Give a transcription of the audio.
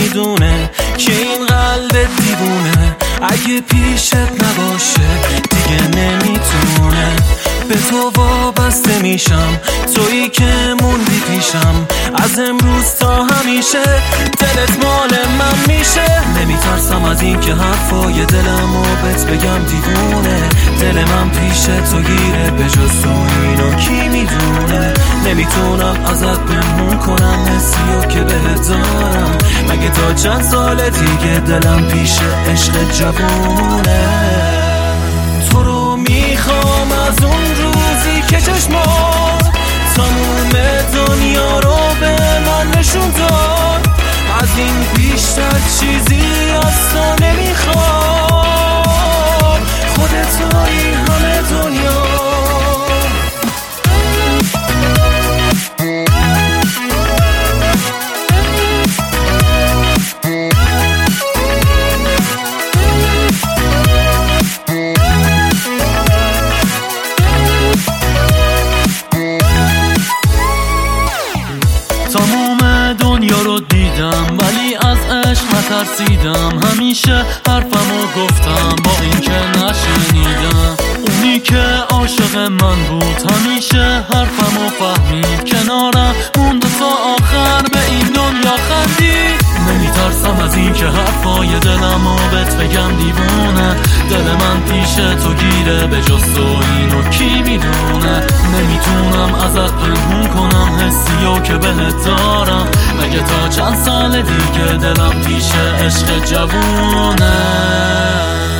میدونه که این قلب دیوونه اگه پیشت نباشه دیگه نمیتونه. به تو وابسته میشم، تویی که موندی پیشم، از امروز تا همیشه دلت مال من میشه. نمیترسم از این که حرفای دلمو بهت بگم دیوونه، دل من پیش تو گیره، به جز تو اینو کی میدونه. نمیتونم ازت پنهون کنم حسیو که بهت دارم، مگه تا چند سال دیگه دلم پیش عشق جوونه. تو رو میخوام از اون روزی که چشمات تموم دنیا رو به من نشون داد، از این بیشتر چیزی از تو نمیخوام، خودت تویی همه دنیا. تمام دنیا رو دیدم ولی از عشق نترسیدم، همیشه حرفمو گفتم با این که نشنیدم. اونی که عاشق من بود همیشه حرفمو فهمید، کنارم موند تا آخر به این دنیا خندید. نمیترسم از این که حرفای دلمو بهت بگم دیوونه، دل من پیش تو گیره، به جز تو اینو کی میدونه. نمیتونم ازت پنهون کنم حسیو که بهت دارم، مگه تا چند سال دیگه دلم پیش عشق جوونه.